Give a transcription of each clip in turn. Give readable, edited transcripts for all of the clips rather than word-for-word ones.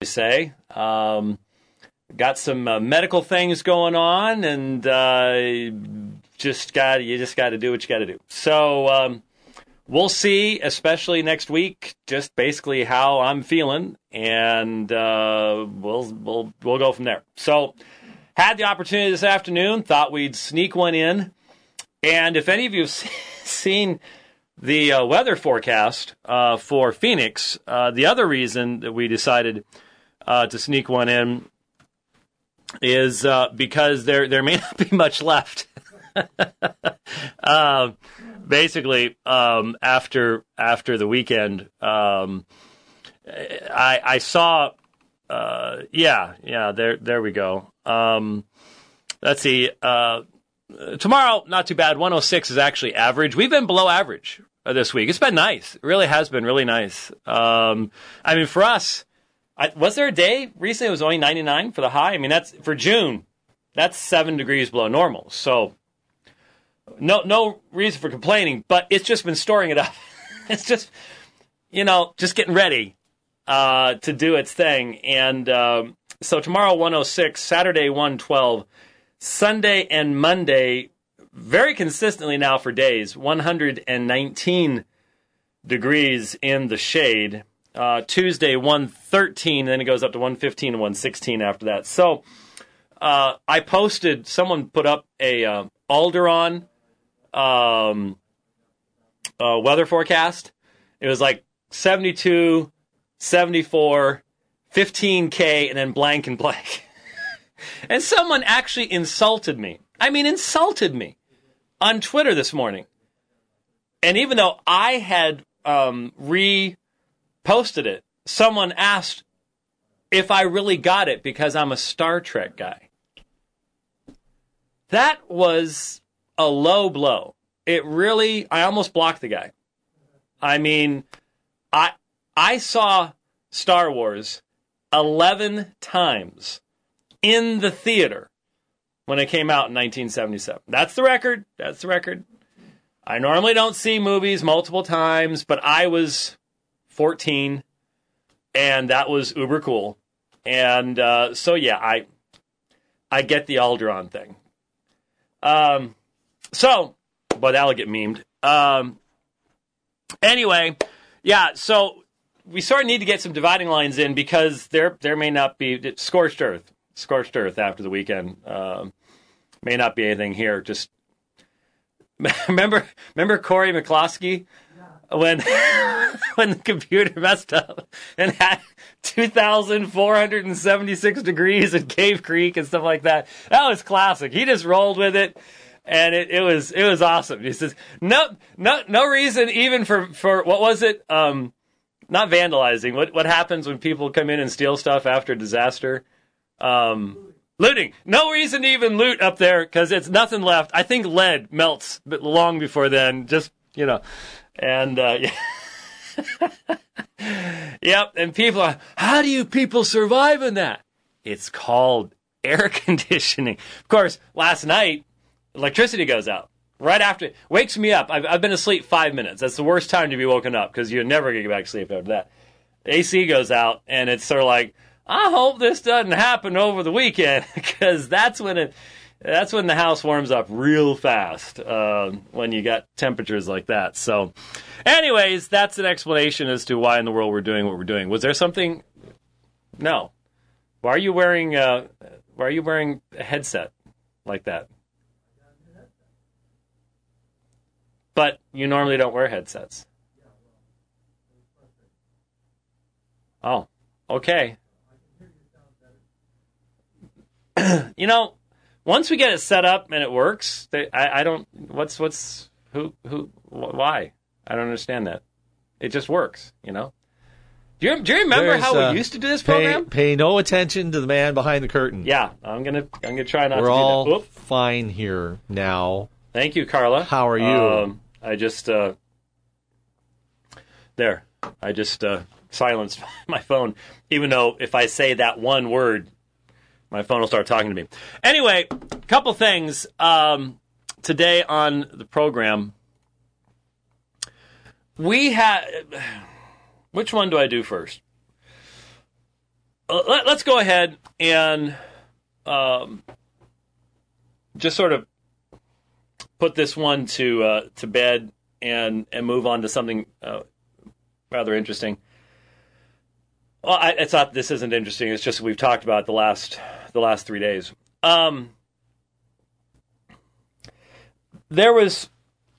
say. Got some medical things going on, and you just got to do what you got to do. So we'll see, especially next week, just basically how I'm feeling, and we'll go from there. So had the opportunity this afternoon, thought we'd sneak one in, and if any of you have seen the weather forecast for Phoenix, the other reason that we decided to sneak one in is because there may not be much left. Basically, after the weekend, I saw, there we go. Let's see. Tomorrow, not too bad. 106 is actually average. We've been below average this week. It's been nice. It really has been really nice. I mean, for us, was there a day recently it was only 99 for the high? I mean, that's for June. That's 7 degrees below normal. So no reason for complaining, but it's just been storing it up. It's just, just getting ready to do its thing. And so tomorrow 106, Saturday 112, Sunday and Monday, very consistently now for days, 119 degrees in the shade. Tuesday 113, then it goes up to 115 and 116 after that. So I posted, someone put up a Alderaan weather forecast. It was like 72, 74, 15K, and then blank and blank. And someone actually insulted me. I mean, insulted me on Twitter this morning. And even though I had reposted it, someone asked if I really got it because I'm a Star Trek guy. That was a low blow. It really, I almost blocked the guy. I mean, I saw Star Wars 11 times in the theater when it came out in 1977. That's the record. That's the record. I normally don't see movies multiple times, but I was 14, and that was uber cool. And so, yeah, I get the Alderaan thing. But that'll get memed. Anyway, yeah, so we sort of need to get some dividing lines in because there may not be scorched earth after the weekend. May not be anything here. Just remember Corey McCloskey when the computer messed up and had 2,476 degrees in Cave Creek and stuff like that. That was classic. He just rolled with it. And it was awesome. He says, no reason even for what was it? Not vandalizing. What happens when people come in and steal stuff after a disaster? Looting. No reason to even loot up there because it's nothing left. I think lead melts long before then. Just, and, yeah. Yep. And people are, how do you people survive in that? It's called air conditioning. Of course, last night, electricity goes out right after. Wakes me up. I've been asleep 5 minutes. That's the worst time to be woken up because you're never going to get back to sleep after that. AC goes out, and it's sort of like, I hope this doesn't happen over the weekend because that's when the house warms up real fast when you got temperatures like that. So, anyways, that's an explanation as to why in the world we're doing what we're doing. Was there something? No. Why are you wearing a headset like that? But you normally don't wear headsets. Oh, okay. Once we get it set up and it works, I don't. Why? I don't understand that. It just works. Do you remember how we used to do this program? Pay no attention to the man behind the curtain. Yeah, I'm gonna try not to do that. We're all fine here now. Thank you, Carla. How are you? I just silenced my phone, even though if I say that one word, my phone will start talking to me. Anyway, a couple things today on the program. We had, which one do I do first? let's go ahead and just sort of put this one to bed and move on to something rather interesting. Well, it's not. This isn't interesting. It's just we've talked about it the last 3 days. There was.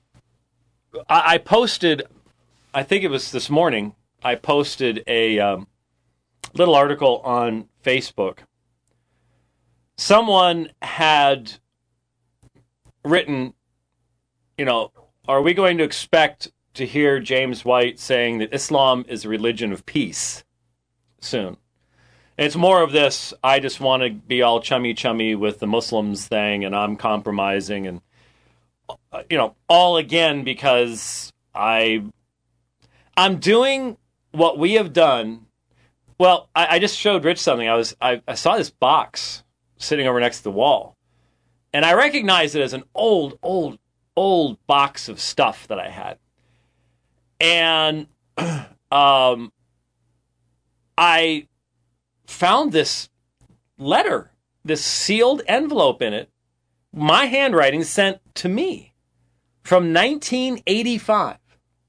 I posted. I think it was this morning. I posted a little article on Facebook. Someone had written, are we going to expect to hear James White saying that Islam is a religion of peace soon? And it's more of this, I just want to be all chummy with the Muslims thing, and I'm compromising, and, all again because I'm doing what we have done. Well, I just showed Rich something. I saw this box sitting over next to the wall, and I recognized it as an old box of stuff that I had. And I found this letter, this sealed envelope in it, my handwriting sent to me from 1985.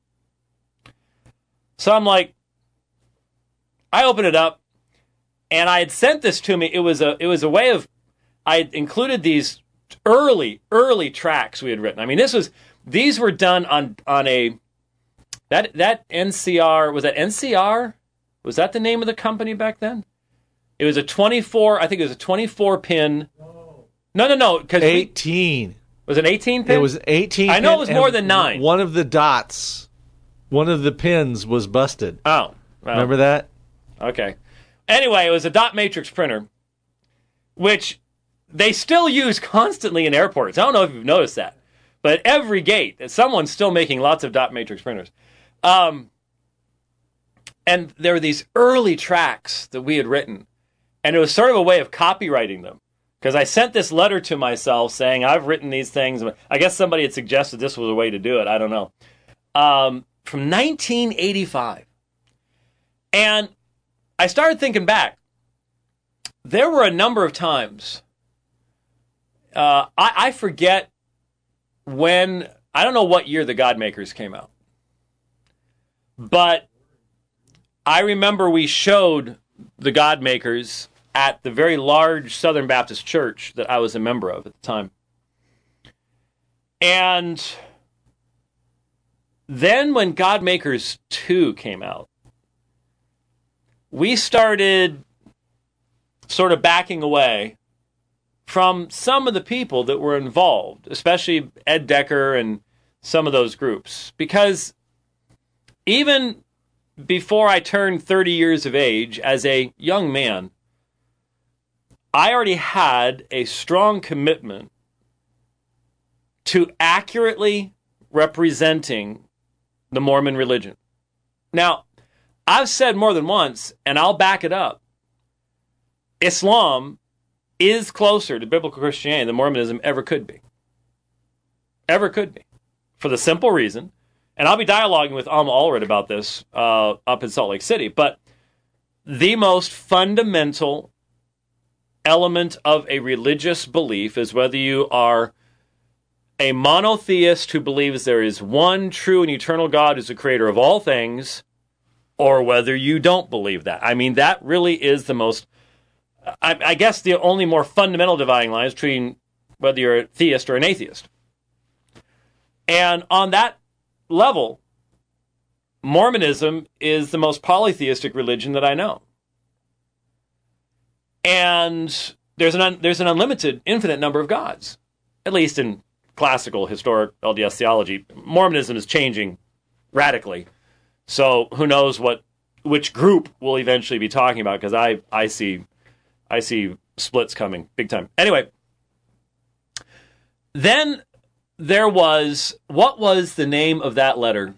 So I'm like, I opened it up, and I had sent this to me. It was a way of, I had included these early tracks we had written. I mean, these were done on a, that NCR, was that NCR? Was that the name of the company back then? It was a 24, I think it was a 24 pin. No. 18. Was it 18 pin? It was 18 I know it was more than 9. One of the dots, one of the pins was busted. Oh. Well, remember that? Okay. Anyway, it was a dot matrix printer, which they still use constantly in airports. I don't know if you've noticed that. But at every gate, someone's still making lots of dot matrix printers. And there were these early tracks that we had written, and it was sort of a way of copywriting them. Because I sent this letter to myself saying, I've written these things. I guess somebody had suggested this was a way to do it. I don't know. From 1985. And I started thinking back. There were a number of times. I forget when, I don't know what year the Godmakers came out. But I remember we showed the Godmakers at the very large Southern Baptist church that I was a member of at the time. And then when Godmakers 2 came out, we started sort of backing away from some of the people that were involved, especially Ed Decker and some of those groups. Because even before I turned 30 years of age, as a young man, I already had a strong commitment to accurately representing the Mormon religion. Now, I've said more than once, and I'll back it up, Islam is closer to biblical Christianity than Mormonism ever could be. Ever could be. For the simple reason, and I'll be dialoguing with Alma Allred about this up in Salt Lake City, but the most fundamental element of a religious belief is whether you are a monotheist who believes there is one true and eternal God who's the creator of all things, or whether you don't believe that. I mean, that really is the most, I guess, the only more fundamental dividing line is between whether you're a theist or an atheist. And on that level, Mormonism is the most polytheistic religion that I know. And there's an unlimited, infinite number of gods, at least in classical, historic LDS theology. Mormonism is changing radically. So who knows which group we'll eventually be talking about, because I see splits coming big time. Anyway, then there was, what was the name of that letter?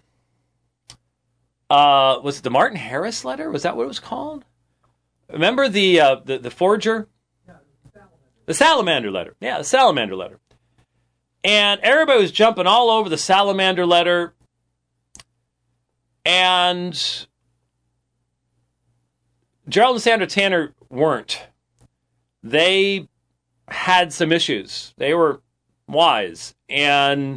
Was it the Martin Harris letter? Was that what it was called? Remember the forger? The Salamander letter. Yeah, the Salamander letter. And everybody was jumping all over the Salamander letter. And Gerald and Sandra Tanner weren't. They had some issues. They were wise. And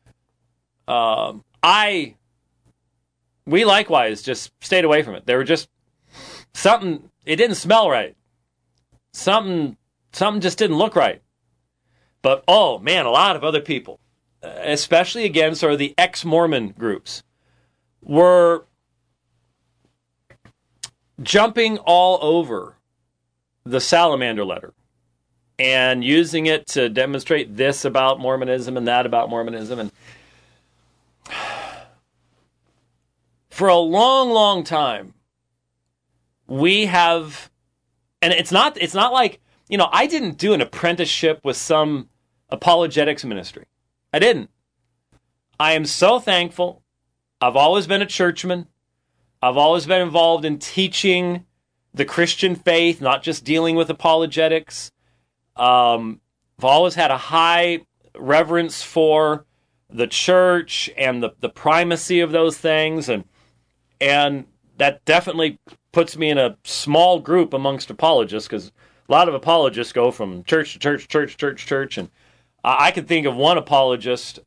we likewise just stayed away from it. They were just something, it didn't smell right. Something just didn't look right. But, oh man, a lot of other people, especially again, sort of the ex-Mormon groups, were jumping all over the Salamander letter and using it to demonstrate this about Mormonism and that about Mormonism. And for a long, long time, we have, and it's not like, I didn't do an apprenticeship with some apologetics ministry. I didn't. I am so thankful. I've always been a churchman. I've always been involved in teaching the Christian faith, not just dealing with apologetics. I've always had a high reverence for the church and the primacy of those things, and that definitely puts me in a small group amongst apologists, because a lot of apologists go from church to church, church, church, church, and I can think of one apologist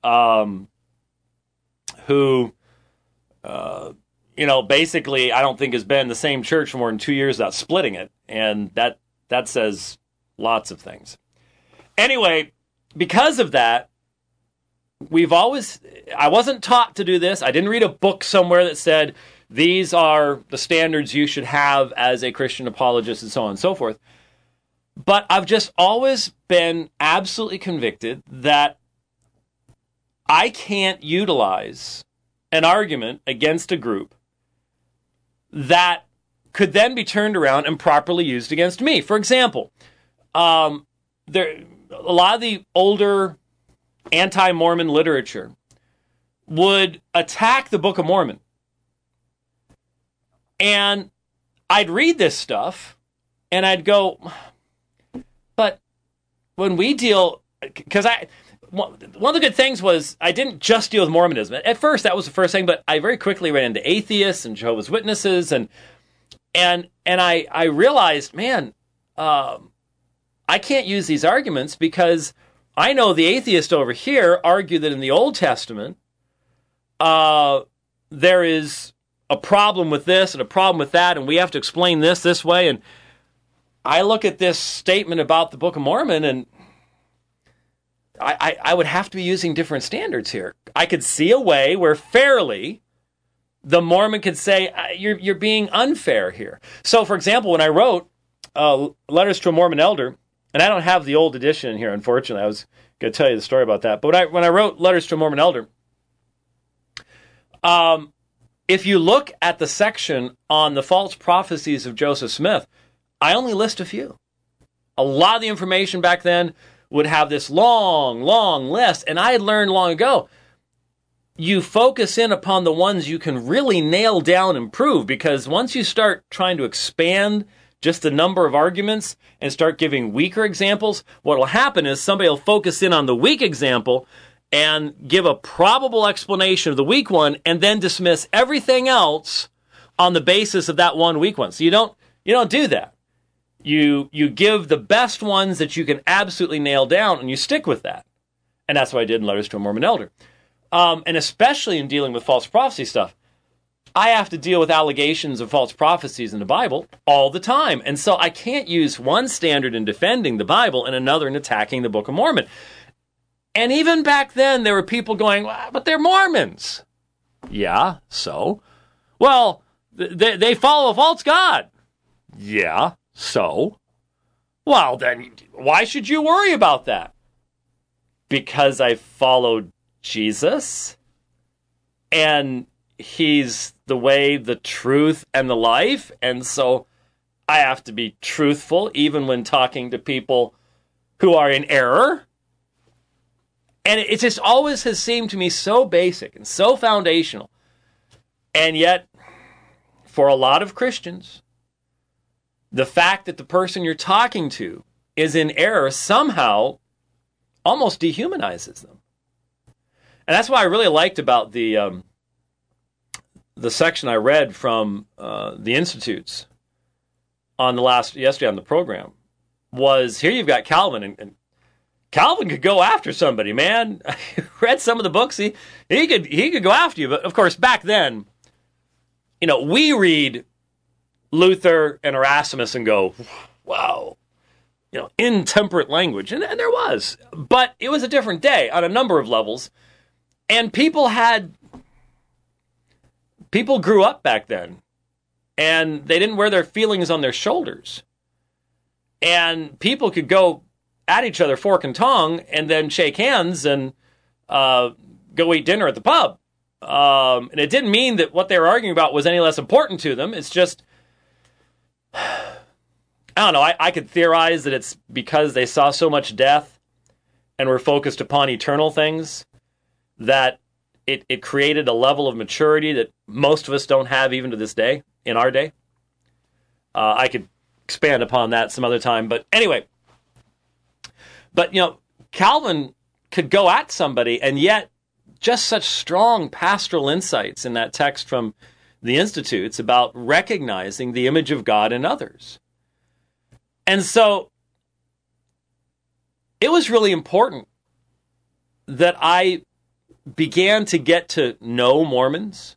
who, basically I don't think has been in the same church for more than 2 years without splitting it, and that says lots of things. Anyway, because of that, I wasn't taught to do this. I didn't read a book somewhere that said, these are the standards you should have as a Christian apologist, and so on and so forth. But I've just always been absolutely convicted that I can't utilize an argument against a group that could then be turned around and properly used against me. For example, a lot of the older anti-Mormon literature would attack the Book of Mormon. And I'd read this stuff, and I'd go, but when we deal, because one of the good things was I didn't just deal with Mormonism. At first, that was the first thing, but I very quickly ran into atheists and Jehovah's Witnesses, and I realized, man, I can't use these arguments because I know the atheists over here argue that in the Old Testament, there is a problem with this and a problem with that, and we have to explain this way. And I look at this statement about the Book of Mormon, and I would have to be using different standards here. I could see a way where fairly the Mormon could say, you're being unfair here. So, for example, when I wrote Letters to a Mormon Elder, and I don't have the old edition in here, unfortunately. I was going to tell you the story about that. But when I wrote Letters to a Mormon Elder, if you look at the section on the false prophecies of Joseph Smith, I only list a few. A lot of the information back then would have this long, long list. And I had learned long ago, you focus in upon the ones you can really nail down and prove, because once you start trying to expand just the number of arguments and start giving weaker examples, what will happen is somebody will focus in on the weak example and give a probable explanation of the weak one, and then dismiss everything else on the basis of that one weak one. So you don't do that. You give the best ones that you can absolutely nail down, and you stick with that. And that's what I did in Letters to a Mormon Elder. And especially in dealing with false prophecy stuff, I have to deal with allegations of false prophecies in the Bible all the time. And so I can't use one standard in defending the Bible and another in attacking the Book of Mormon. And even back then, there were people going, well, but they're Mormons. Yeah, so? Well, they follow a false god. Yeah, so? Well, then, why should you worry about that? Because I followed Jesus, and he's the way, the truth, and the life, and so I have to be truthful even when talking to people who are in error. And it just always has seemed to me so basic and so foundational. And yet, for a lot of Christians, the fact that the person you're talking to is in error somehow almost dehumanizes them. And that's why I really liked about the section I read from the Institutes yesterday on the program was, here you've got Calvin, and Calvin could go after somebody, man. I read some of the books. He could go after you. But of course, back then, we read Luther and Erasmus and go, wow, intemperate language. And there was. But it was a different day on a number of levels. And people grew up back then. And they didn't wear their feelings on their shoulders. And people could go at each other fork and tongue and then shake hands and go eat dinner at the pub. And it didn't mean that what they were arguing about was any less important to them. It's just, I don't know, I could theorize that it's because they saw so much death and were focused upon eternal things that it created a level of maturity that most of us don't have even to this day, in our day. I could expand upon that some other time. But anyway, Calvin could go at somebody, and yet just such strong pastoral insights in that text from the Institutes about recognizing the image of God in others. And so it was really important that I began to get to know Mormons.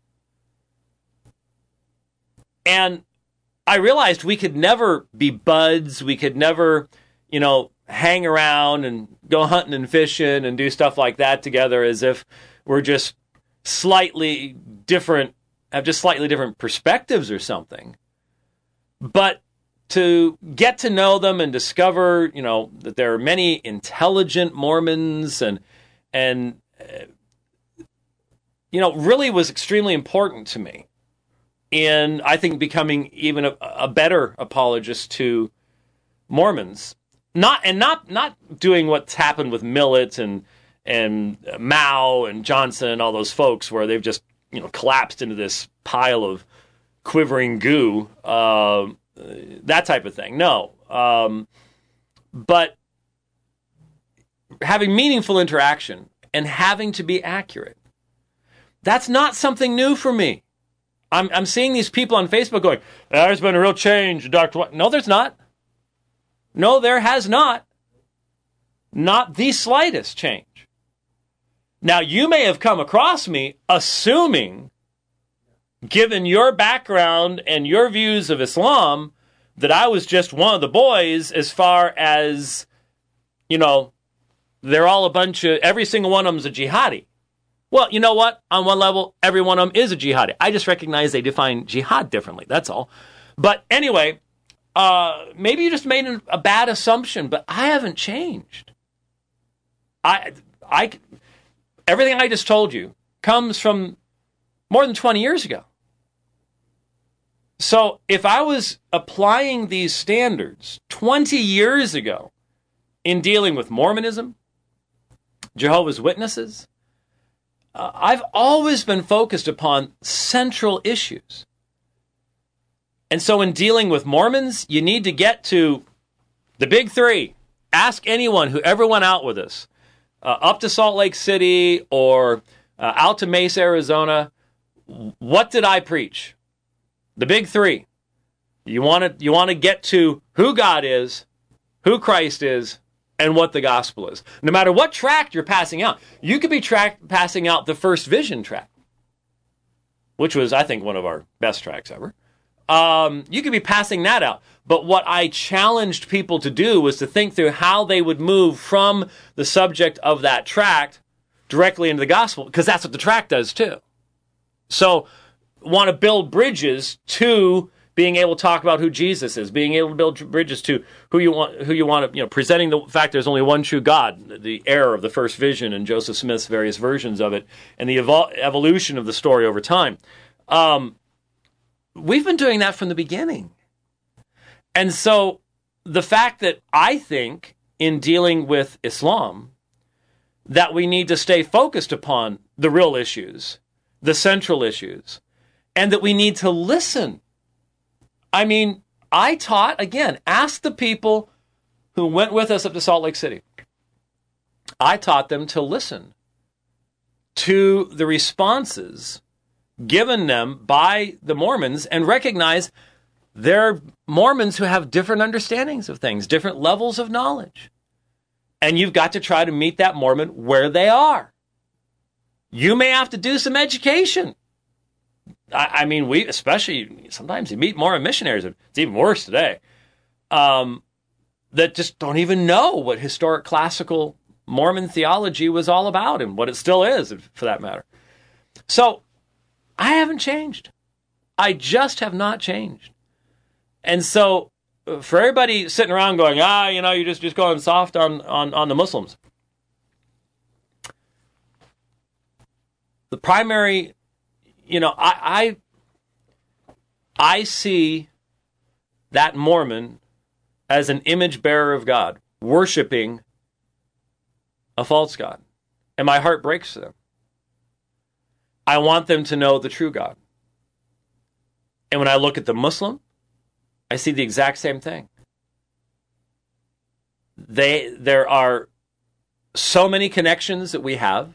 And I realized we could never be buds. We could never, hang around and go hunting and fishing and do stuff like that together as if we're just slightly different, have just slightly different perspectives or something. But to get to know them and discover, that there are many intelligent Mormons and really was extremely important to me in, I think, becoming even a better apologist to Mormons. Not doing what's happened with Millett and Mao and Johnson and all those folks where they've just collapsed into this pile of quivering goo, that type of thing. No, but having meaningful interaction and having to be accurate. That's not something new for me. I'm seeing these people on Facebook going, there's been a real change, Dr. White. No, there's not. No, there has not. Not the slightest change. Now, you may have come across me assuming, given your background and your views of Islam, that I was just one of the boys as far as, they're all a bunch of, every single one of them is a jihadi. Well, you know what? On one level, every one of them is a jihadi. I just recognize they define jihad differently. That's all. But anyway, maybe you just made a bad assumption, but I haven't changed. Everything I just told you comes from more than 20 years ago. So if I was applying these standards 20 years ago in dealing with Mormonism, Jehovah's Witnesses, I've always been focused upon central issues. And so in dealing with Mormons, you need to get to the big three. Ask anyone who ever went out with us, up to Salt Lake City or out to Mesa, Arizona. What did I preach? The big three. You want to get to who God is, who Christ is, and what the gospel is. No matter what tract you're passing out. You could be passing out the First Vision tract, which was, I think, one of our best tracts ever. You could be passing that out. But what I challenged people to do was to think through how they would move from the subject of that tract directly into the gospel, because that's what the tract does too. So, want to build bridges to being able to talk about who Jesus is, being able to build bridges to who you want to, presenting the fact there's only one true God, the error of the First Vision and Joseph Smith's various versions of it, and the evolution of the story over time. We've been doing that from the beginning. And so the fact that I think in dealing with Islam, that we need to stay focused upon the real issues, the central issues, and that we need to listen. I mean, I taught, again, ask the people who went with us up to Salt Lake City. I taught them to listen to the responses given them by the Mormons and recognize there are Mormons who have different understandings of things, different levels of knowledge. And you've got to try to meet that Mormon where they are. You may have to do some education. I mean, sometimes you meet Mormon missionaries, it's even worse today, that just don't even know what historic classical Mormon theology was all about and what it still is, for that matter. So I haven't changed. I just have not changed. And so for everybody sitting around going, you're just going soft on the Muslims. The primary, I see that Mormon as an image bearer of God, worshiping a false God. And my heart breaks for them. I want them to know the true God. And when I look at the Muslim, I see the exact same thing. There are so many connections that we have.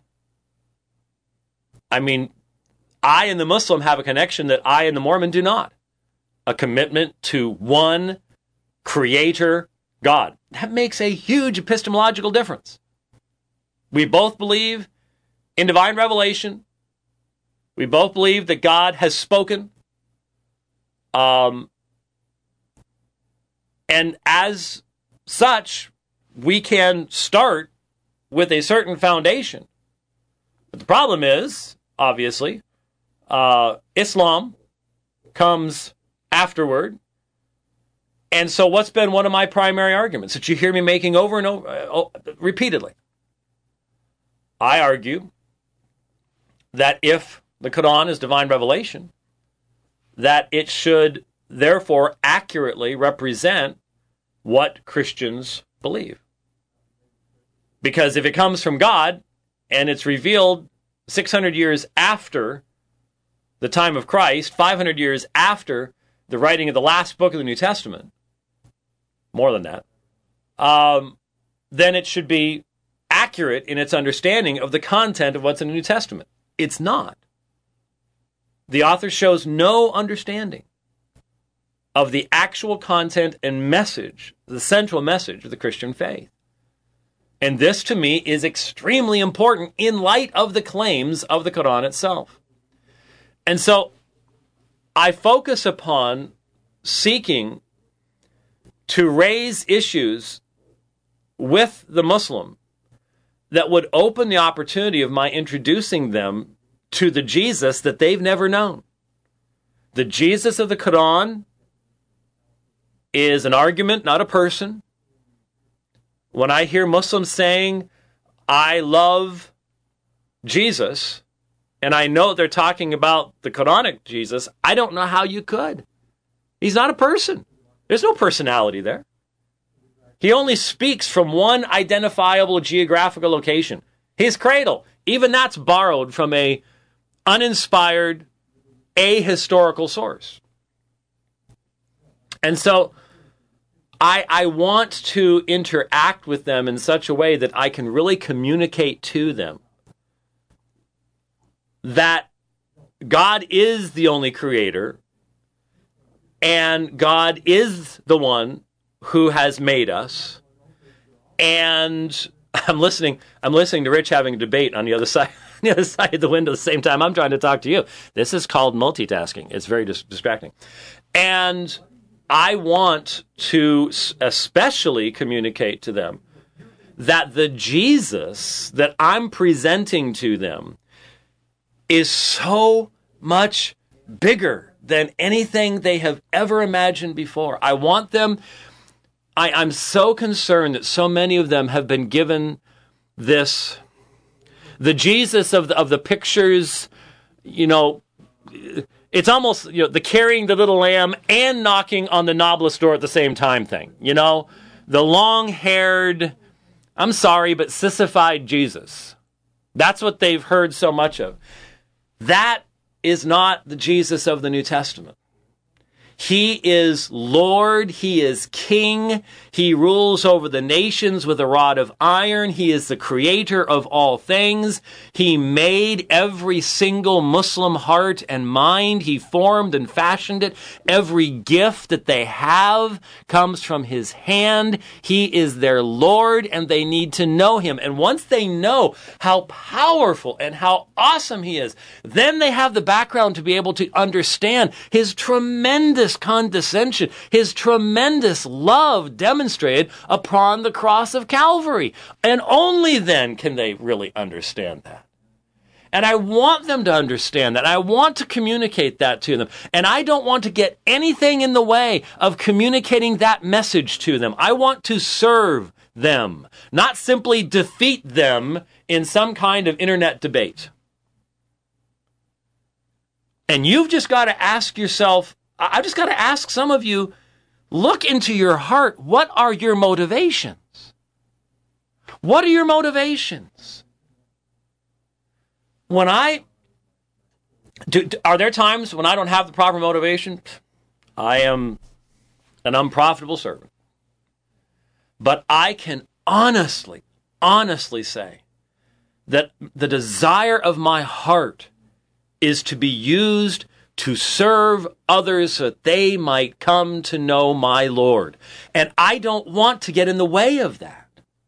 I mean, I and the Muslim have a connection that I and the Mormon do not. A commitment to one creator God. That makes a huge epistemological difference. We both believe in divine revelation. We both believe that God has spoken. And as such, we can start with a certain foundation. But the problem is, obviously, Islam comes afterward. And so what's been one of my primary arguments that you hear me making over and over, repeatedly? I argue that if the Quran is divine revelation, that it should therefore accurately represent what Christians believe. Because if it comes from God and it's revealed 600 years after the time of Christ, 500 years after the writing of the last book of the New Testament, more than that, then it should be accurate in its understanding of the content of what's in the New Testament. It's not. The author shows no understanding of the actual content and message, the central message of the Christian faith. And this, to me, is extremely important in light of the claims of the Quran itself. And so I focus upon seeking to raise issues with the Muslim that would open the opportunity of my introducing them to the Jesus that they've never known. The Jesus of the Quran is an argument, not a person. When I hear Muslims saying, I love Jesus, and I know they're talking about the Quranic Jesus, I don't know how you could. He's not a person. There's no personality there. He only speaks from one identifiable geographical location, his cradle. Even that's borrowed from a uninspired, ahistorical source. And so I want to interact with them in such a way that I can really communicate to them that God is the only creator and God is the one who has made us. And I'm listening to Rich having a debate on the other side of the window at the same time I'm trying to talk to you. This is called multitasking. It's very distracting. And I want to especially communicate to them that the Jesus that I'm presenting to them is so much bigger than anything they have ever imagined before. I want them, I'm so concerned that so many of them have been given this, the Jesus of the pictures, it's almost, the carrying the little lamb and knocking on the knobless door at the same time thing. The long-haired, I'm sorry, but sissified Jesus. That's what they've heard so much of. That is not the Jesus of the New Testament. He is Lord. He is King. He rules over the nations with a rod of iron. He is the creator of all things. He made every single Muslim heart and mind. He formed and fashioned it. Every gift that they have comes from his hand. He is their Lord, and they need to know him. And once they know how powerful and how awesome he is, then they have the background to be able to understand his tremendous condescension, his tremendous love demonstrated upon the cross of Calvary. And only then can they really understand that. And I want them to understand that. I want to communicate that to them. And I don't want to get anything in the way of communicating that message to them. I want to serve them, not simply defeat them in some kind of internet debate. And you've just got to ask yourself, I've just got to ask some of you, look into your heart. What are your motivations? What are your motivations? Are there times when I don't have the proper motivation? I am an unprofitable servant. But I can honestly say that the desire of my heart is to be used to serve others so that they might come to know my Lord. And I don't want to get in the way of that.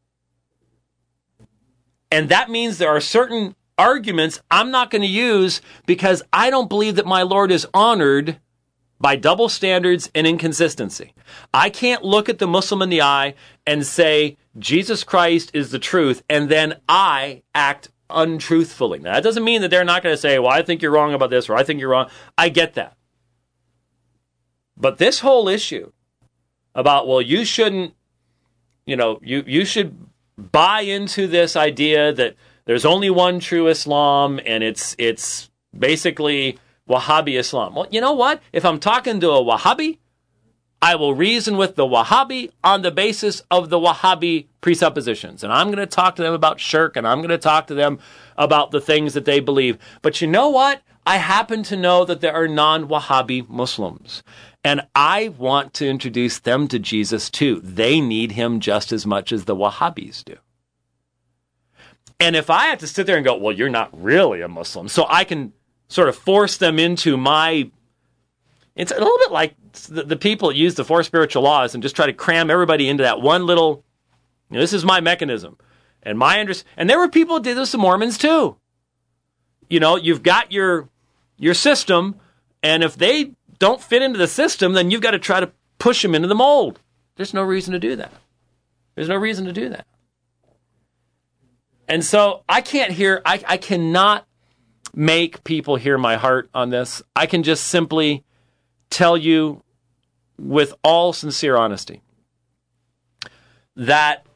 And that means there are certain arguments I'm not going to use because I don't believe that my Lord is honored by double standards and inconsistency. I can't look at the Muslim in the eye and say, Jesus Christ is the truth, and then I act untruthfully. Now, that doesn't mean that they're not going to say, well, I think you're wrong about this, or I think you're wrong. I get that. But this whole issue about, well, you shouldn't, you should buy into this idea that there's only one true Islam, and it's basically Wahhabi Islam. Well, you know what? If I'm talking to a Wahhabi, I will reason with the Wahhabi on the basis of the Wahhabi presuppositions. And I'm going to talk to them about shirk, and I'm going to talk to them about the things that they believe. But you know what? I happen to know that there are non-Wahhabi Muslims. And I want to introduce them to Jesus too. They need him just as much as the Wahhabis do. And if I have to sit there and go, well, you're not really a Muslim, so I can sort of force them into my... It's a little bit like the people that use the four spiritual laws and just try to cram everybody into that one little, this is my mechanism. And and there were people who did this to Mormons too. You've got your system, and if they don't fit into the system, then you've got to try to push them into the mold. There's no reason to do that. There's no reason to do that. And so I cannot make people hear my heart on this. I can just simply tell you with all sincere honesty that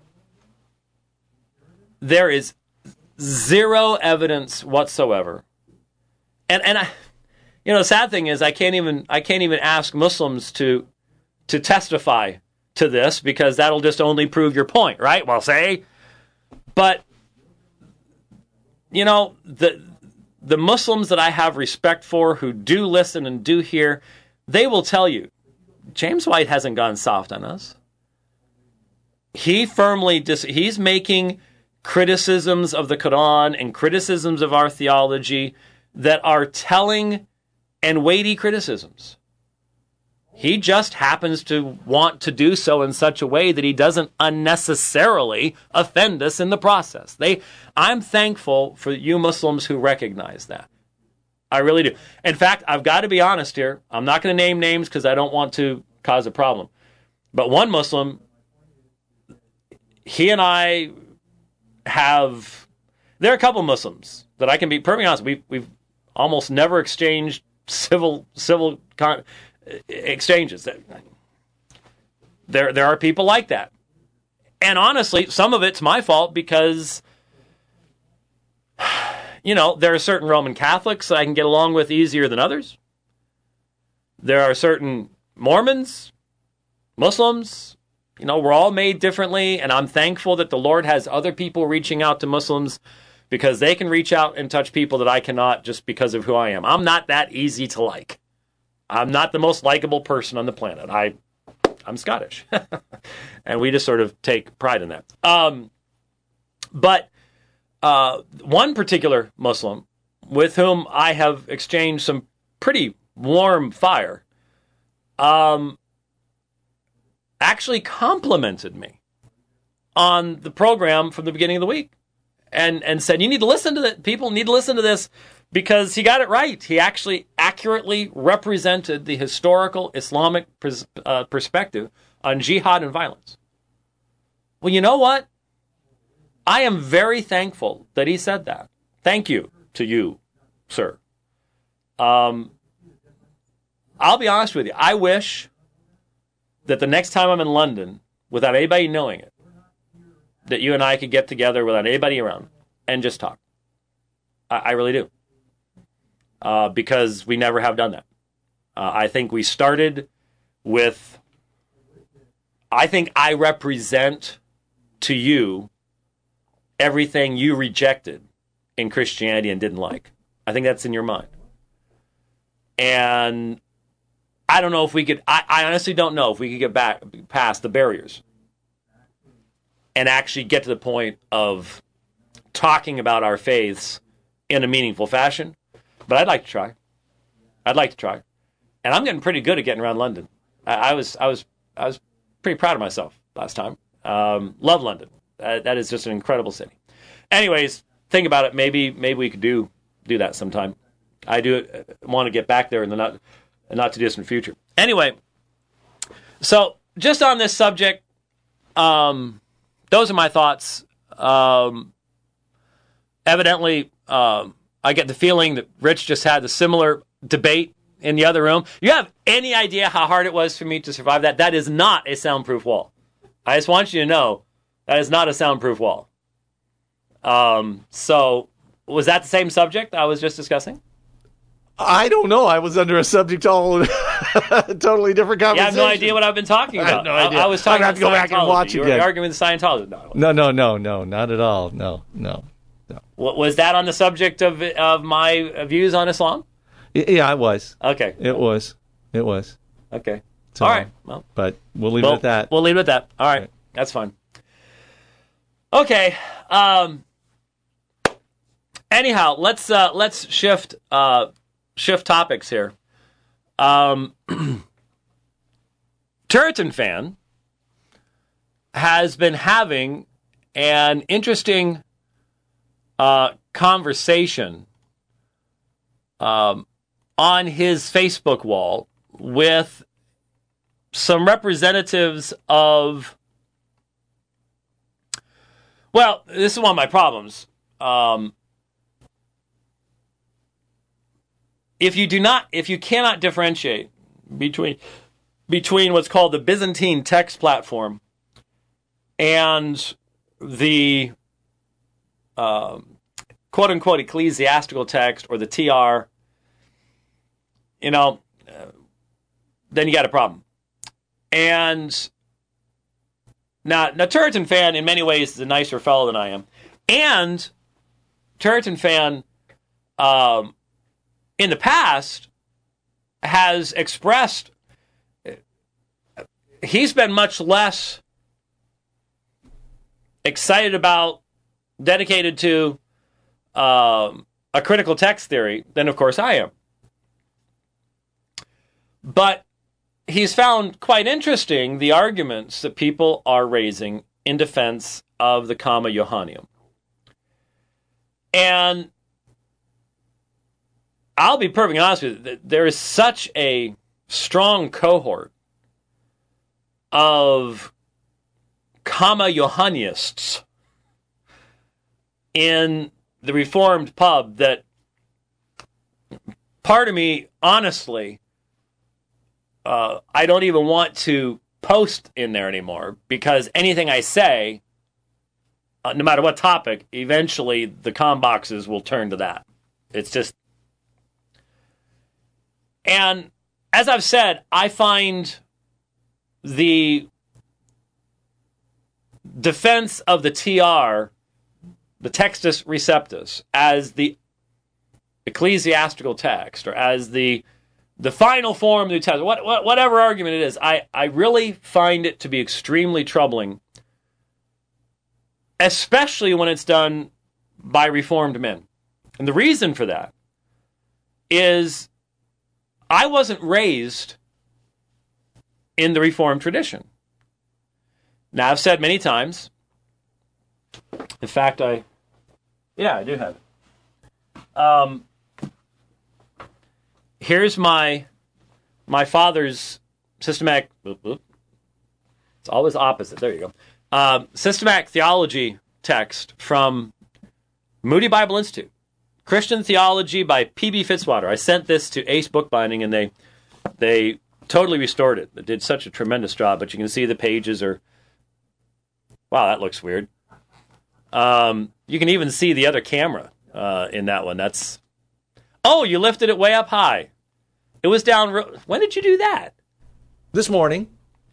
there is zero evidence whatsoever. And the sad thing is I can't even ask Muslims to testify to this because that'll just only prove your point, right? Well, but the Muslims that I have respect for who do listen and do hear, they will tell you, James White hasn't gone soft on us. He he's making criticisms of the Quran and criticisms of our theology that are telling and weighty criticisms. He just happens to want to do so in such a way that he doesn't unnecessarily offend us in the process. I'm thankful for you Muslims who recognize that. I really do. In fact, I've got to be honest here. I'm not going to name names because I don't want to cause a problem. But one Muslim, he and I there are a couple Muslims that I can be perfectly honest. We've almost never exchanged civil exchanges. There are people like that. And honestly, some of it's my fault because there are certain Roman Catholics that I can get along with easier than others. There are certain Mormons, Muslims, we're all made differently, and I'm thankful that the Lord has other people reaching out to Muslims because they can reach out and touch people that I cannot just because of who I am. I'm not that easy to like. I'm not the most likable person on the planet. I'm Scottish. And we just sort of take pride in that. But one particular Muslim with whom I have exchanged some pretty warm fire actually complimented me on the program from the beginning of the week and said, you need to listen to that. People need to listen to this because he got it right. He actually accurately represented the historical Islamic perspective on jihad and violence. Well, you know what? I am very thankful that he said that. Thank you to you, sir. I'll be honest with you. I wish that the next time I'm in London, without anybody knowing it, that you and I could get together without anybody around and just talk. I really do. Because we never have done that. I think we started with, I think I represent to you everything you rejected in Christianity and didn't like. I think that's in your mind. And I don't know if we could, I honestly don't know if we could get back past the barriers and actually get to the point of talking about our faiths in a meaningful fashion. But I'd like to try. I'd like to try. And I'm getting pretty good at getting around London. I was pretty proud of myself last time. Love London. That is just an incredible city. Anyways, think about it. Maybe we could do that sometime. I do want to get back there in the not too distant future. Anyway, so just on this subject, those are my thoughts. Evidently, I get the feeling that Rich just had a similar debate in the other room. You have any idea how hard it was for me to survive that? That is not a soundproof wall. I just want you to know that is not a soundproof wall. So was that the same subject I was just discussing? I don't know. I was under a subject all totally different conversation. Yeah, I have no idea what I've been talking about. I have no idea. I was talking I'm going to have to go back and watch you again. were arguing with Scientology. No, not at all. No. Was that on the subject of my views on Islam? Yeah, it was. Okay. It was. Okay. So, all right. Well, but we'll leave it at that. We'll leave it at that. All right. That's fine. Okay. Anyhow, let's shift topics here. Turretin Fan has been having an interesting conversation on his Facebook wall with some representatives of, well, this is one of my problems. If you cannot differentiate between what's called the Byzantine text platform and the quote unquote ecclesiastical text or the TR, then you got a problem. And now Turretin Fan in many ways is a nicer fellow than I am. And Turretin Fan in the past has expressed he's been much less excited about, dedicated to a critical text theory than, of course, I am. But he's found quite interesting the arguments that people are raising in defense of the Comma Johanneum. And I'll be perfectly honest with you, there is such a strong cohort of Comma Johannists in the Reformed pub that part of me, honestly, I don't even want to post in there anymore because anything I say, no matter what topic, eventually the comm boxes will turn to that. It's just... And as I've said, I find the defense of the TR, the Textus Receptus, as the ecclesiastical text, or as the the final form of the New Testament, whatever argument it is, I really find it to be extremely troubling, especially when it's done by Reformed men. And the reason for that is I wasn't raised in the Reformed tradition. Now, I've said many times, in fact, I do have it. Here's my father's systematic, it's always opposite, there you go, systematic theology text from Moody Bible Institute, Christian Theology by P.B. Fitzwater. I sent this to Ace Bookbinding, and they totally restored it. They did such a tremendous job, but you can see the pages are, wow, that looks weird. You can even see the other camera in that one. Oh, you lifted it way up high. It was down. When did you do that? This morning.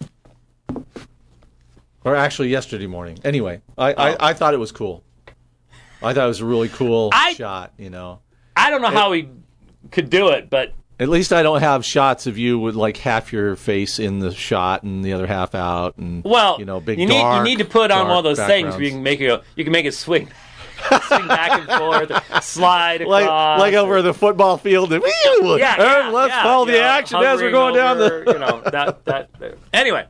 Or actually yesterday morning. Anyway, I thought it was cool. I thought it was a really cool shot, you know. I don't know how he could do it, but... At least I don't have shots of you with like half your face in the shot and the other half out, and big you need to put on one of those things where you can make it swing back and forth, slide across, like over the football field. And let's follow the action as we're going down the. Anyway,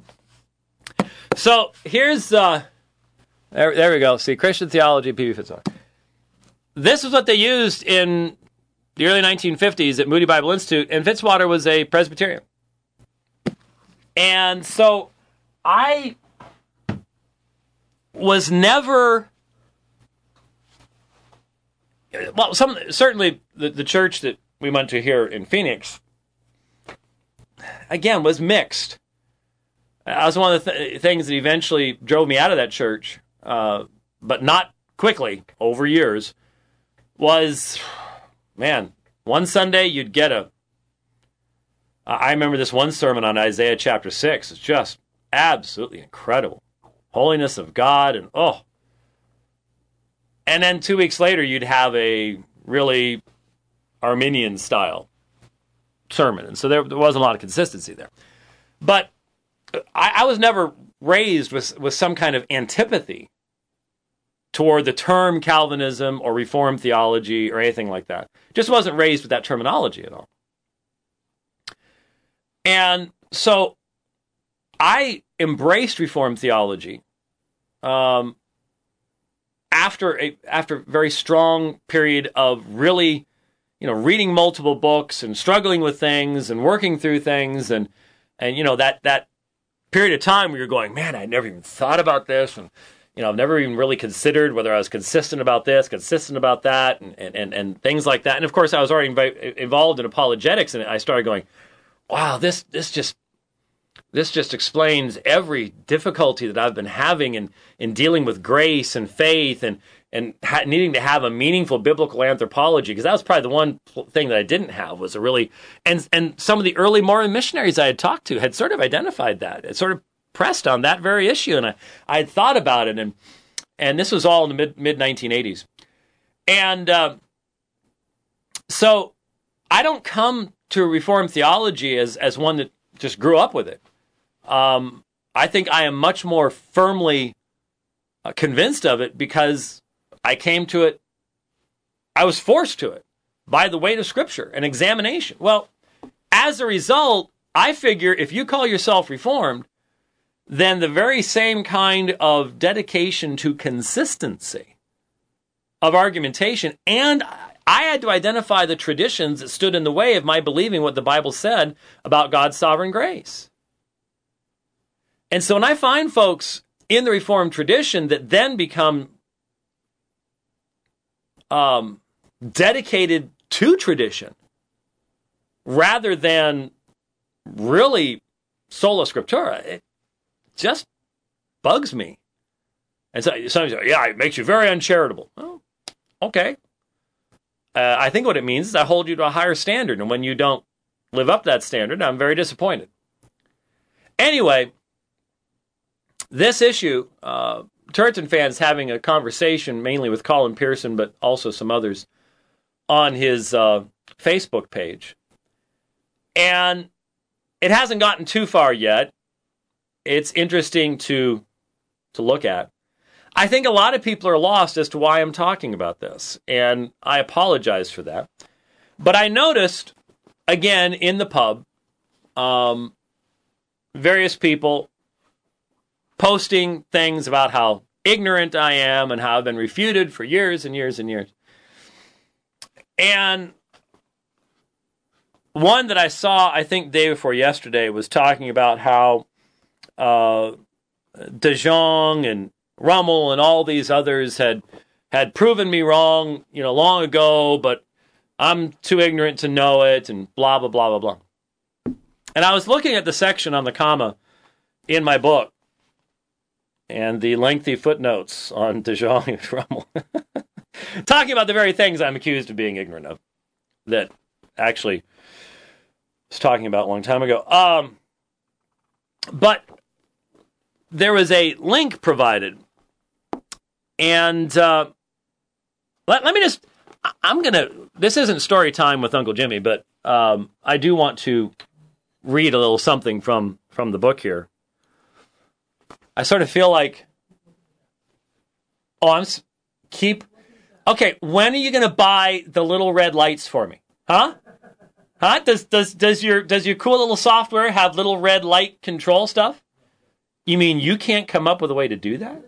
so here's there we go. See, Christian Theology, P.B. Fitzwater. This is what they used in the early 1950s at Moody Bible Institute, and Fitzwater was a Presbyterian. And so I was never... Well, certainly the church that we went to here in Phoenix, again, was mixed. That was one of the things that eventually drove me out of that church, but not quickly, over years, was... Man, one Sunday you'd get I remember this one sermon on Isaiah chapter 6. It's just absolutely incredible. Holiness of God, and And then 2 weeks later you'd have a really Arminian style sermon. And so there wasn't a lot of consistency there. But I was never raised with some kind of antipathy toward the term Calvinism or Reformed theology or anything like that. Just wasn't raised with that terminology at all. And so I embraced Reformed theology after a very strong period of really, reading multiple books and struggling with things and working through things and that period of time where you're going, man, I never even thought about this, and I've never even really considered whether I was consistent about this, consistent about that, and things like that. And of course, I was already involved in apologetics, and I started going, wow, this just explains every difficulty that I've been having in dealing with grace and faith and needing to have a meaningful biblical anthropology, because that was probably the one thing that I didn't have, was a really, and some of the early Mormon missionaries I had talked to had sort of identified that. It sort of pressed on that very issue, and I had thought about it, and this was all in the mid 1980s, and so I don't come to Reformed theology as one that just grew up with it. I think I am much more firmly convinced of it because I came to it, I was forced to it by the weight of Scripture and examination. Well, as a result, I figure if you call yourself Reformed, then the very same kind of dedication to consistency of argumentation, and I had to identify the traditions that stood in the way of my believing what the Bible said about God's sovereign grace. And so when I find folks in the Reformed tradition that then become dedicated to tradition rather than really sola scriptura, it just bugs me. And so some say, yeah, it makes you very uncharitable. Oh, okay. I think what it means is I hold you to a higher standard, and when you don't live up to that standard, I'm very disappointed. Anyway, this issue, Turretin Fan's having a conversation mainly with Colin Pearson, but also some others, on his Facebook page. And it hasn't gotten too far yet. It's interesting to look at. I think a lot of people are lost as to why I'm talking about this, and I apologize for that. But I noticed, again, in the pub, various people posting things about how ignorant I am and how I've been refuted for years and years and years. And one that I saw, I think day before yesterday, was talking about how De Jong and Rommel and all these others had proven me wrong, long ago, but I'm too ignorant to know it, and blah, blah, blah, blah, blah. And I was looking at the section on the comma in my book, and the lengthy footnotes on De Jong and Rommel, talking about the very things I'm accused of being ignorant of, that actually was talking about a long time ago. But there was a link provided, and let me just, this isn't story time with Uncle Jimmy, but I do want to read a little something from the book here. I sort of feel like, okay, when are you going to buy the little red lights for me? Huh? Does your cool little software have little red light control stuff? You mean you can't come up with a way to do that?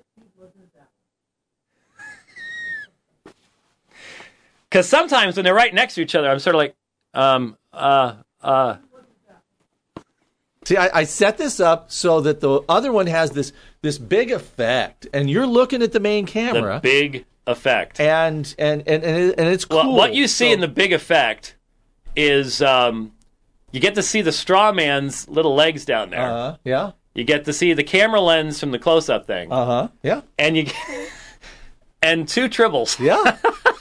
Because sometimes when they're right next to each other, I'm sort of like, See, I set this up so that the other one has this big effect, and you're looking at the main camera. The big effect. And it's cool. Well, what you see in the big effect is you get to see the straw man's little legs down there. Yeah. You get to see the camera lens from the close-up thing. Yeah. And and two tribbles. Yeah.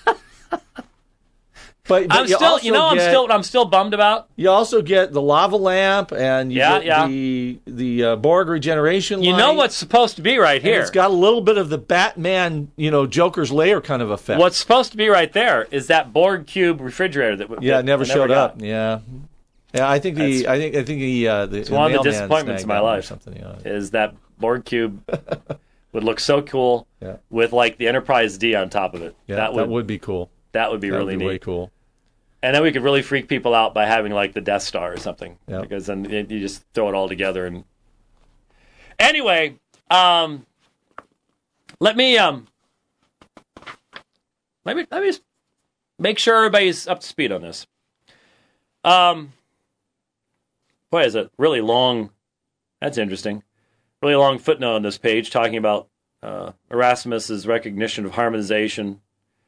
But I'm still bummed about. You also get the lava lamp, and you get the Borg regeneration light. You know what's supposed to be right here. It's got a little bit of the Batman, Joker's lair kind of effect. What's supposed to be right there is that Borg cube refrigerator that never showed up. Yeah, I think it's one of the disappointments in my life. Is that Borg cube would look so cool with like the Enterprise D on top of it. Yeah, that would be cool. That would be really neat. Way cool. And then we could really freak people out by having like the Death Star or something. Yep. Because then you just throw it all together. And anyway, let me just make sure everybody's up to speed on this. Boy, is it really long? That's interesting. Really long footnote on this page talking about Erasmus's recognition of harmonization.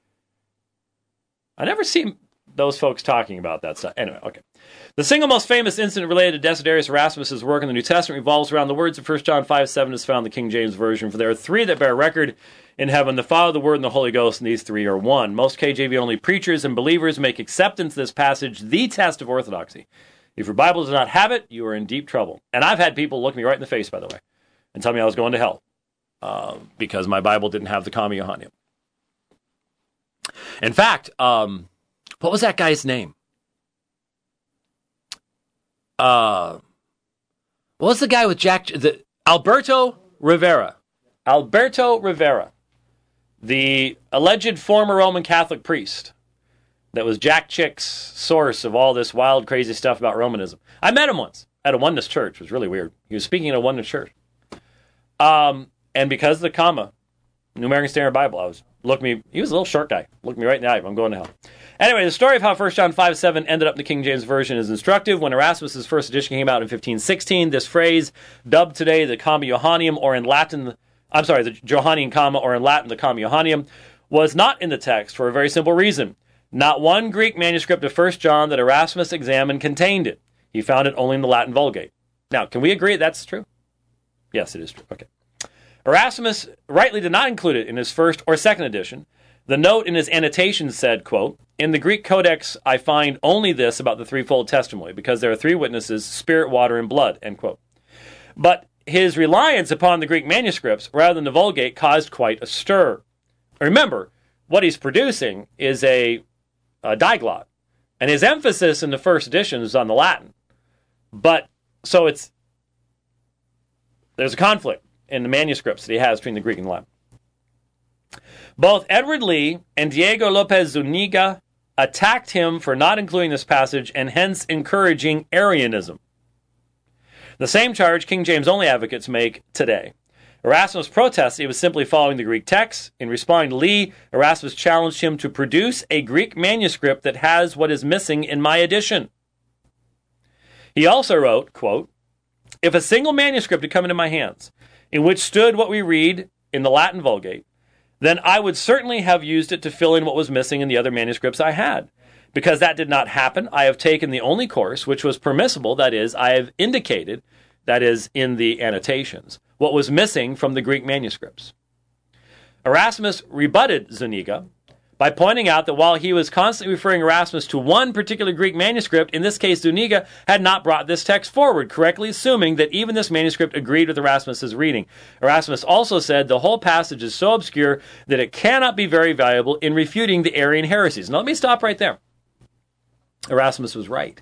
I never see those folks talking about that stuff. Anyway, okay. The single most famous incident related to Desiderius Erasmus' work in the New Testament revolves around the words of 1 John 5:7 as found in the King James Version. For there are three that bear record in heaven, the Father, the Word, and the Holy Ghost, and these three are one. Most KJV-only preachers and believers make acceptance of this passage the test of orthodoxy. If your Bible does not have it, you are in deep trouble. And I've had people look me right in the face, by the way, and tell me I was going to hell because my Bible didn't have the Comma Johannium. In fact, what was that guy's name? What was the guy with Alberto Rivera. Alberto Rivera, the alleged former Roman Catholic priest that was Jack Chick's source of all this wild, crazy stuff about Romanism. I met him once at a Oneness church. It was really weird. He was speaking at a Oneness church. And because of the comma, New American Standard Bible, he was a little short guy. Looked me right in the eye. I'm going to hell. Anyway, the story of how 1 John 5:7 ended up in the King James Version is instructive. When Erasmus' first edition came out in 1516, this phrase, dubbed today the Comma Johannium, or in Latin, the Johannian comma, or in Latin, the Comma Johannium, was not in the text for a very simple reason. Not one Greek manuscript of 1 John that Erasmus examined contained it. He found it only in the Latin Vulgate. Now, can we agree that's true? Yes, it is true. Okay. Erasmus rightly did not include it in his first or second edition. The note in his annotation said, quote, "In the Greek Codex, I find only this about the threefold testimony, because there are three witnesses, spirit, water, and blood," end quote. But his reliance upon the Greek manuscripts, rather than the Vulgate, caused quite a stir. Remember, what he's producing is a diglot, and his emphasis in the first edition is on the Latin. But, so there's a conflict in the manuscripts that he has between the Greek and the Latin. Both Edward Lee and Diego Lopez Zuniga attacked him for not including this passage and hence encouraging Arianism. The same charge King James only advocates make today. Erasmus protested he was simply following the Greek text. In responding to Lee, Erasmus challenged him to produce a Greek manuscript that has what is missing in my edition. He also wrote, quote, "If a single manuscript had come into my hands, in which stood what we read in the Latin Vulgate, then I would certainly have used it to fill in what was missing in the other manuscripts I had. Because that did not happen, I have taken the only course which was permissible, that is, I have indicated, that is, in the annotations, what was missing from the Greek manuscripts." Erasmus rebutted Zuniga by pointing out that while he was constantly referring Erasmus to one particular Greek manuscript, in this case Zuniga had not brought this text forward, correctly assuming that even this manuscript agreed with Erasmus's reading. Erasmus also said the whole passage is so obscure that it cannot be very valuable in refuting the Arian heresies. Now let me stop right there. Erasmus was right.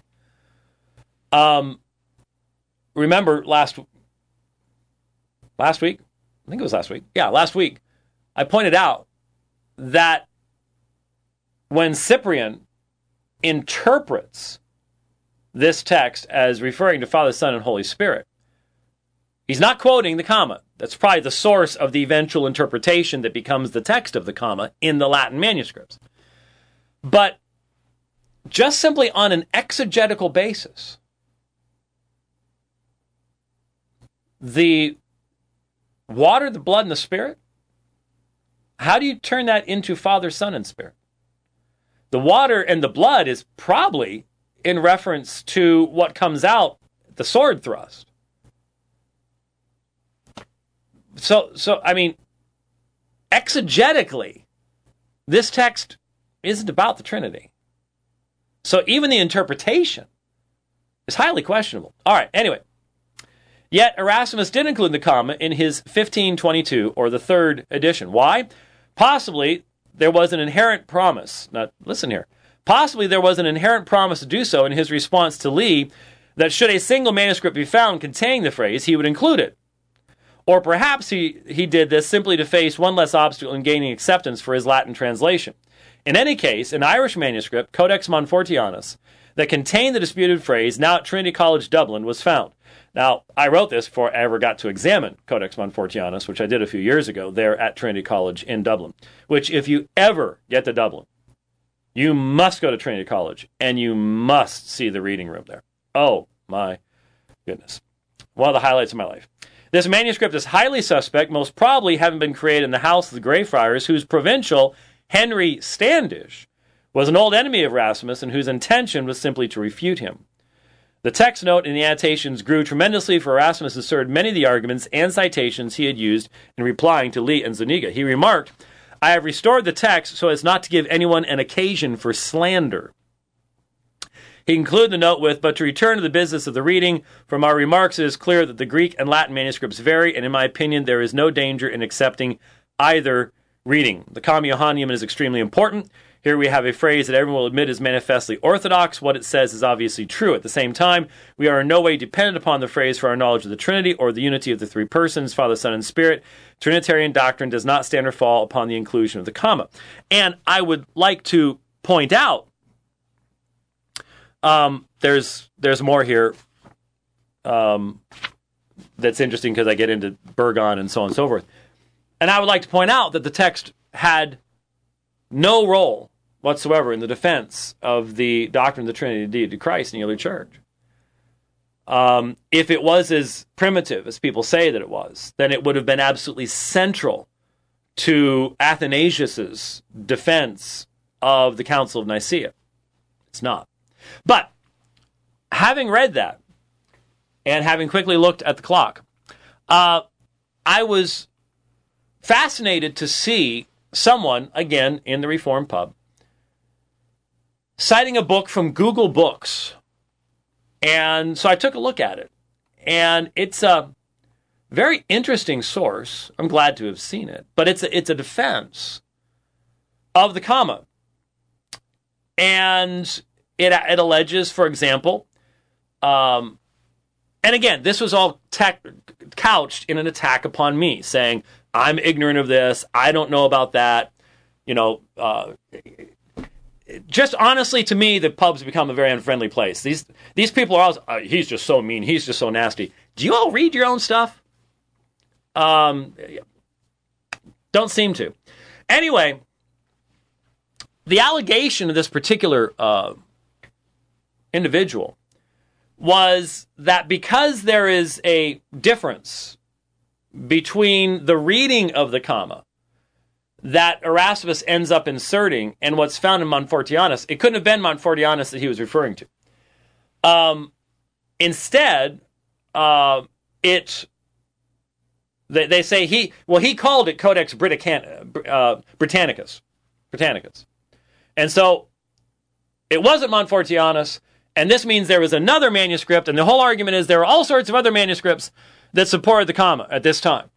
Remember last week? I think it was last week. Yeah, last week. I pointed out that when Cyprian interprets this text as referring to Father, Son, and Holy Spirit, he's not quoting the comma. That's probably the source of the eventual interpretation that becomes the text of the comma in the Latin manuscripts. But just simply on an exegetical basis, the water, the blood, and the Spirit, how do you turn that into Father, Son, and Spirit? The water and the blood is probably in reference to what comes out, the sword thrust. So I mean, exegetically, this text isn't about the Trinity. So even the interpretation is highly questionable. All right, anyway. Yet Erasmus did include the comma in his 1522, or the third edition. Why? Possibly there was an inherent promise. Now, listen here. Possibly there was an inherent promise to do so in his response to Lee, that should a single manuscript be found containing the phrase, he would include it. Or perhaps he did this simply to face one less obstacle in gaining acceptance for his Latin translation. In any case, an Irish manuscript, Codex Montfortianus, that contained the disputed phrase, now at Trinity College Dublin, was found. Now, I wrote this before I ever got to examine Codex Montfortianus, which I did a few years ago there at Trinity College in Dublin, which if you ever get to Dublin, you must go to Trinity College, and you must see the reading room there. Oh, my goodness. One of the highlights of my life. This manuscript is highly suspect, most probably having been created in the house of the Greyfriars, whose provincial, Henry Standish, was an old enemy of Erasmus and whose intention was simply to refute him. The text note in the annotations grew tremendously, for Erasmus asserted many of the arguments and citations he had used in replying to Lee and Zuniga. He remarked, "I have restored the text so as not to give anyone an occasion for slander." He concluded the note with, "But to return to the business of the reading, from our remarks it is clear that the Greek and Latin manuscripts vary, and in my opinion there is no danger in accepting either reading. The Comma Johanneum is extremely important. Here we have a phrase that everyone will admit is manifestly orthodox. What it says is obviously true. At the same time, we are in no way dependent upon the phrase for our knowledge of the Trinity or the unity of the three persons, Father, Son, and Spirit. Trinitarian doctrine does not stand or fall upon the inclusion of the comma." And I would like to point out, there's more here that's interesting because I get into Burgon and so on and so forth. And I would like to point out that the text had no role whatsoever in the defense of the doctrine of the Trinity and deity of Christ in the early church. If it was as primitive as people say that it was, then it would have been absolutely central to Athanasius's defense of the Council of Nicaea. It's not. But having read that and having quickly looked at the clock, I was fascinated to see someone, again, in the Reformed pub, citing a book from Google Books. And so I took a look at it. And it's a very interesting source. I'm glad to have seen it. But it's a defense of the comma. And it alleges, for example, And again, this was all couched in an attack upon me, saying, I'm ignorant of this. I don't know about that. Just honestly, to me, the pub's become a very unfriendly place. These people are always, he's just so mean. He's just so nasty. Do you all read your own stuff? Don't seem to. Anyway, the allegation of this particular individual was that because there is a difference between the reading of the comma that Erasmus ends up inserting and what's found in Montfortianus, it couldn't have been Montfortianus that he was referring to. Instead, they say he called it Codex Britannicus. And so it wasn't Montfortianus, and this means there was another manuscript, and the whole argument is there are all sorts of other manuscripts that supported the comma at this time.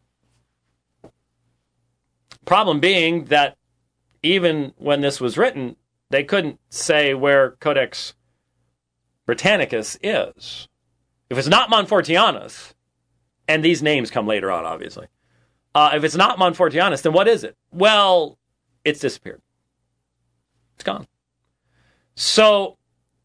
Problem being that even when this was written, they couldn't say where Codex Britannicus is. If it's not Montfortianus, and these names come later on, obviously, if it's not Montfortianus, then what is it? Well, it's disappeared. It's gone. So,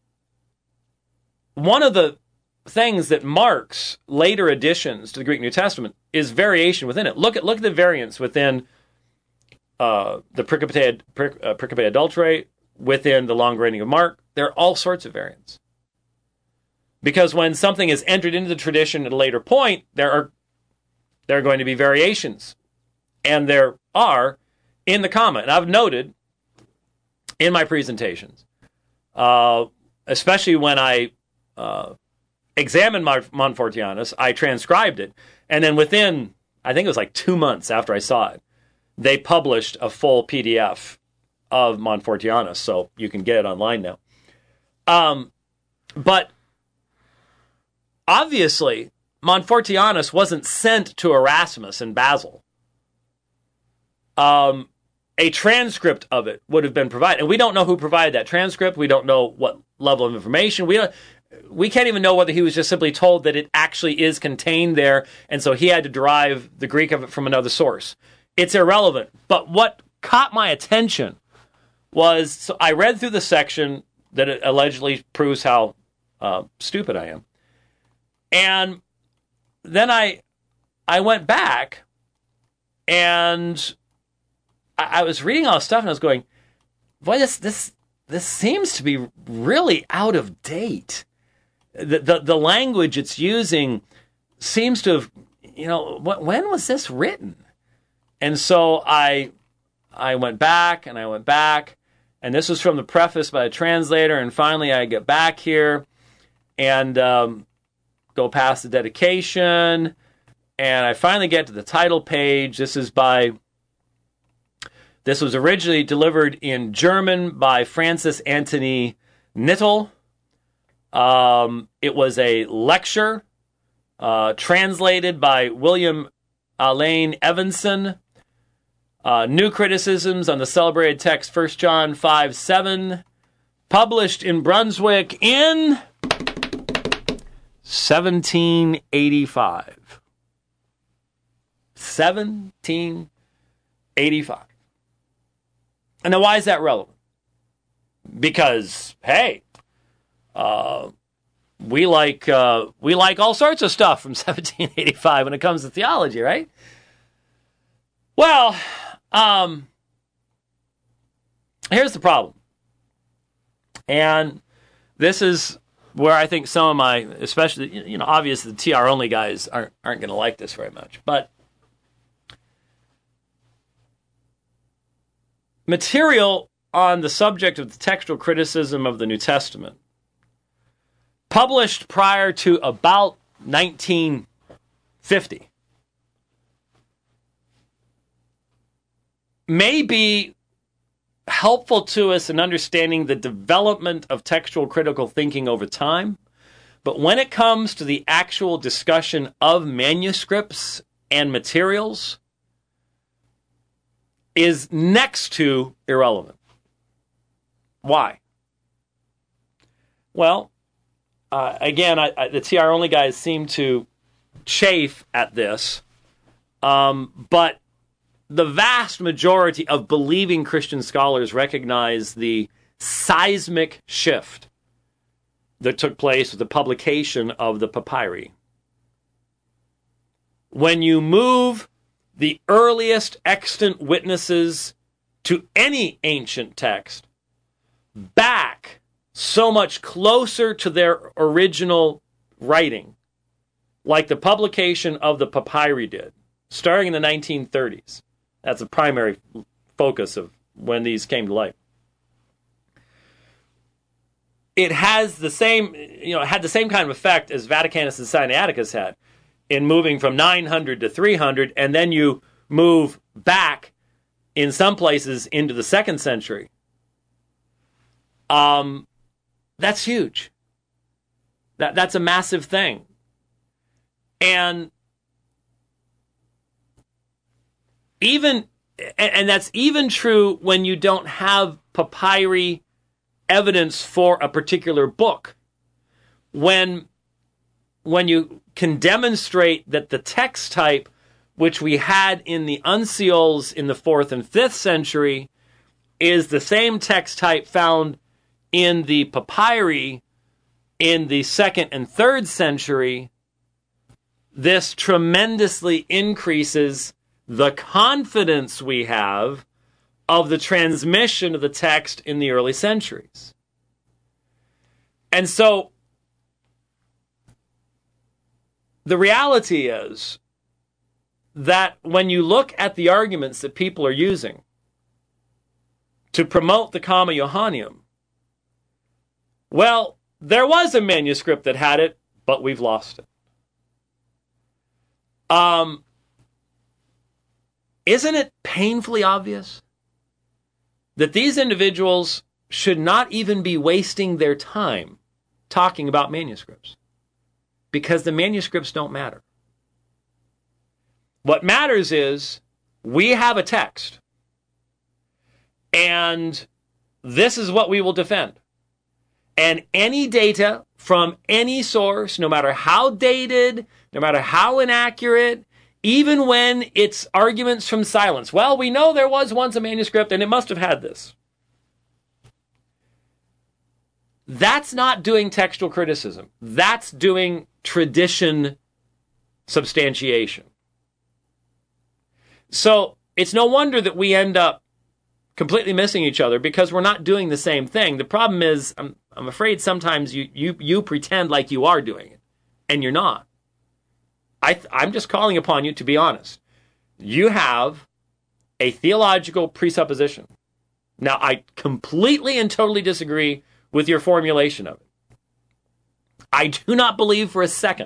one of the things that marks later additions to the Greek New Testament is variation within it. Look at the variants within the Pericope Adulterae, within the Long Grading of Mark. There are all sorts of variants. Because when something is entered into the tradition at a later point, there are going to be variations. And there are in the comma. And I've noted in my presentations, especially when I examined Montfortianus, I transcribed it. And then within, I think it was like 2 months after I saw it, they published a full PDF of Montfortianus. So you can get it online now. But obviously, Montfortianus wasn't sent to Erasmus in Basel. A transcript of it would have been provided. And we don't know who provided that transcript. We don't know what level of information. We can't even know whether he was just simply told that it actually is contained there, and so he had to derive the Greek of it from another source. It's irrelevant. But what caught my attention was, so I read through the section that it allegedly proves how stupid I am. And then I went back, and I was reading all this stuff, and I was going, boy, this seems to be really out of date. The language it's using seems to have, when was this written? And so I went back, and this was from the preface by a translator, and finally I get back here, and go past the dedication, and I finally get to the title page. This was originally delivered in German by Francis Anthony Nittel. It was a lecture translated by William Alain Evanson. New criticisms on the celebrated text 1 John 5:7, published in Brunswick in 1785. 1785. And now why is that relevant? Because, hey, we like all sorts of stuff from 1785 when it comes to theology, right? Well, here's the problem. And this is where I think some of my, especially, obviously the TR only guys aren't going to like this very much. But material on the subject of the textual criticism of the New Testament, published prior to about 1950, may be helpful to us in understanding the development of textual critical thinking over time. But when it comes to the actual discussion of manuscripts and materials, is next to irrelevant. Why? Well, again, the TR only guys seem to chafe at this, but the vast majority of believing Christian scholars recognize the seismic shift that took place with the publication of the papyri. When you move the earliest extant witnesses to any ancient text back so much closer to their original writing, like the publication of the papyri did, starting in the 1930s. That's the primary focus of when these came to light. It has the same, had the same kind of effect as Vaticanus and Sinaiticus had in moving from 900 to 300, and then you move back in some places into the 2nd century. That's huge. That's a massive thing. And that's even true when you don't have papyri evidence for a particular book. When you can demonstrate that the text type which we had in the uncials in the 4th and 5th century is the same text type found in the papyri in the 2nd and 3rd century, this tremendously increases the confidence we have of the transmission of the text in the early centuries. And so the reality is that when you look at the arguments that people are using to promote the Comma Johanneum, well, there was a manuscript that had it, but we've lost it. Isn't it painfully obvious that these individuals should not even be wasting their time talking about manuscripts? Because the manuscripts don't matter. What matters is we have a text, and this is what we will defend. And any data from any source, no matter how dated, no matter how inaccurate, even when it's arguments from silence. Well, we know there was once a manuscript and it must have had this. That's not doing textual criticism. That's doing tradition substantiation. So it's no wonder that we end up completely missing each other because we're not doing the same thing. The problem is, I'm afraid sometimes you pretend like you are doing it, and you're not. I'm just calling upon you to be honest. You have a theological presupposition. Now, I completely and totally disagree with your formulation of it. I do not believe for a second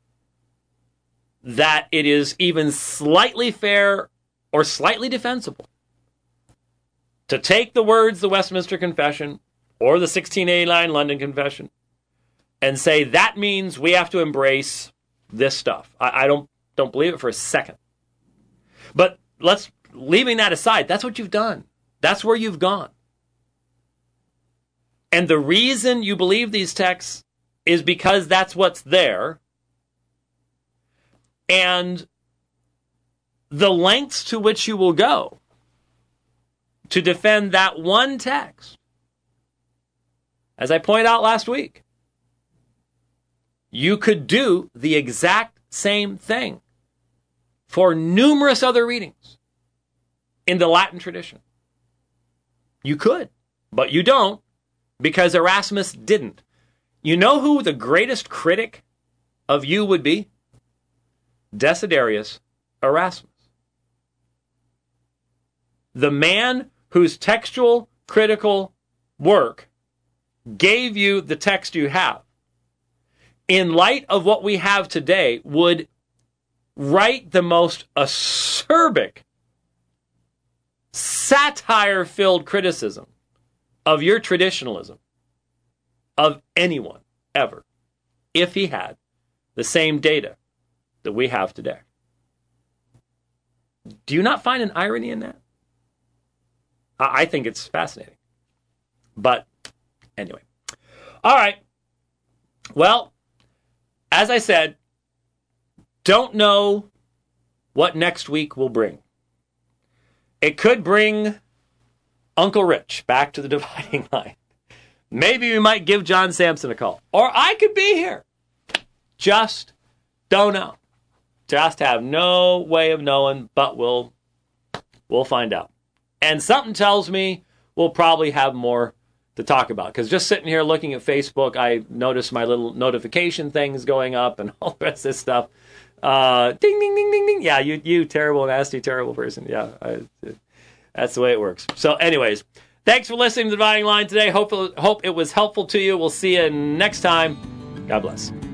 that it is even slightly fair or slightly defensible to take the words of the Westminster Confession or the 1689 London Confession and say that means we have to embrace this stuff. I don't believe it for a second. But leaving that aside, that's what you've done. That's where you've gone. And the reason you believe these texts is because that's what's there. And the lengths to which you will go to defend that one text, as I pointed out last week, you could do the exact same thing for numerous other readings in the Latin tradition. You could, but you don't, because Erasmus didn't. You know who the greatest critic of you would be? Desiderius Erasmus. The man whose textual critical work gave you the text you have, in light of what we have today, would write the most acerbic, satire-filled criticism of your traditionalism of anyone ever, if he had the same data that we have today. Do you not find an irony in that? I think it's fascinating. But anyway. All right. Well, as I said, don't know what next week will bring. It could bring Uncle Rich back to the dividing line. Maybe we might give John Sampson a call. Or I could be here. Just don't know. Just have no way of knowing, but we'll find out. And something tells me we'll probably have more to talk about. Because just sitting here looking at Facebook, I noticed my little notification things going up and all the rest of this stuff. Ding, ding, ding, ding, ding. Yeah, you terrible, nasty, terrible person. Yeah, that's the way it works. So anyways, thanks for listening to The Dividing Line today. Hope it was helpful to you. We'll see you next time. God bless.